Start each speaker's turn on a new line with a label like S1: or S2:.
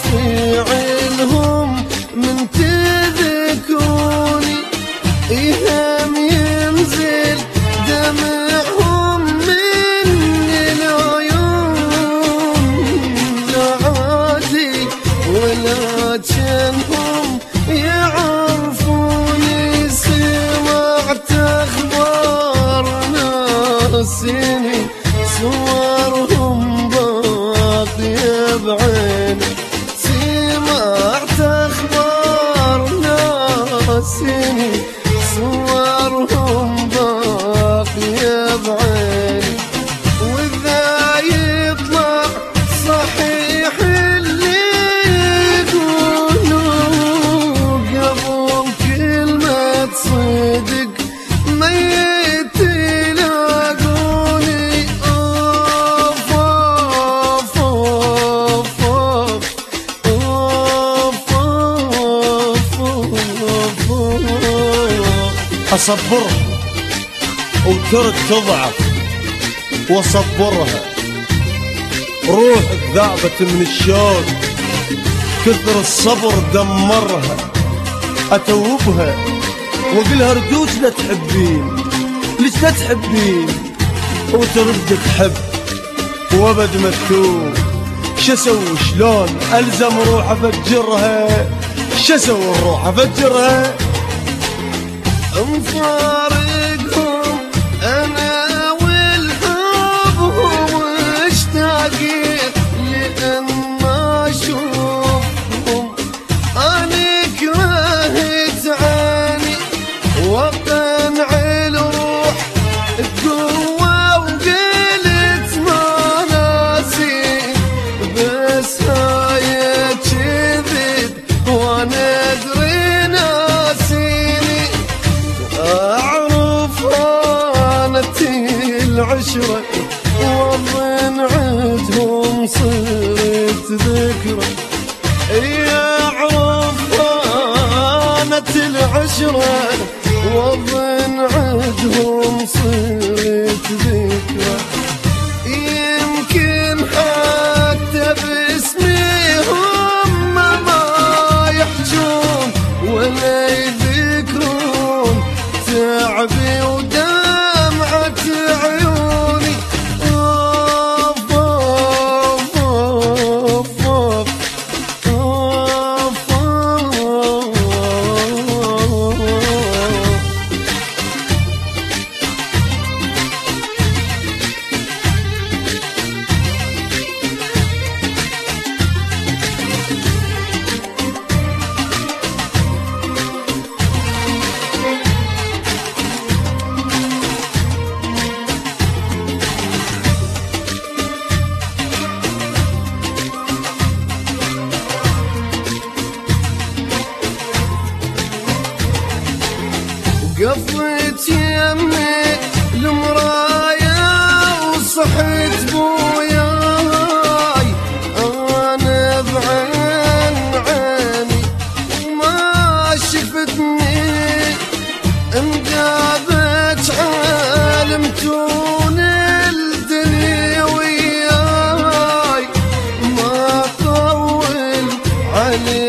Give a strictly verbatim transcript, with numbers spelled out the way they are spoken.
S1: فعلهم من تذكروني إيهم ينزل دمعهم من العيون لا عادي ولكنهم يعرفوني سمعت أخبار ناسيني صورهم باقية بعيني سمعت أخبار ناسيني صورهم باقية بعيني وإذا يطلع صحيح اللي يقولوا قبل كلمة صدق ميت يلاقوني أوف أوف أوف أوف أوف أوف
S2: أصبرها وترك تضعف وأصبرها روح ذابت من الشوق كثر الصبر دمرها أتوبها وقلها رجوج لا تحبين ليش لا تحبين وترد تحب وابد ما تتوب شسوي شلون ألزم روح أفجرها شسوي الروح أفجرها
S1: مفارقهم أنا والحبهم مشتاقين لأن ما أشوفهم أنا كرهت عيني وقنع الروح القوة وقلت ما ناسي بس هاي كذب وأنا أدري ناسيني أعرف هانتي العشرة وأظن عدهم صرت ذكرى يعرف هانتي العشرة وأظن عدهم صرت ذكرى يمكن حتى باسمي هم ما يحجون ولا يذكرون تعبي ودمعة عيوني أوف أوف أوف أوف أوف قفت يمي المرايا وصحيت بوياي انا بعين عيني وما شفتني انقابت عالمتون الدنيا وياي ما طول علي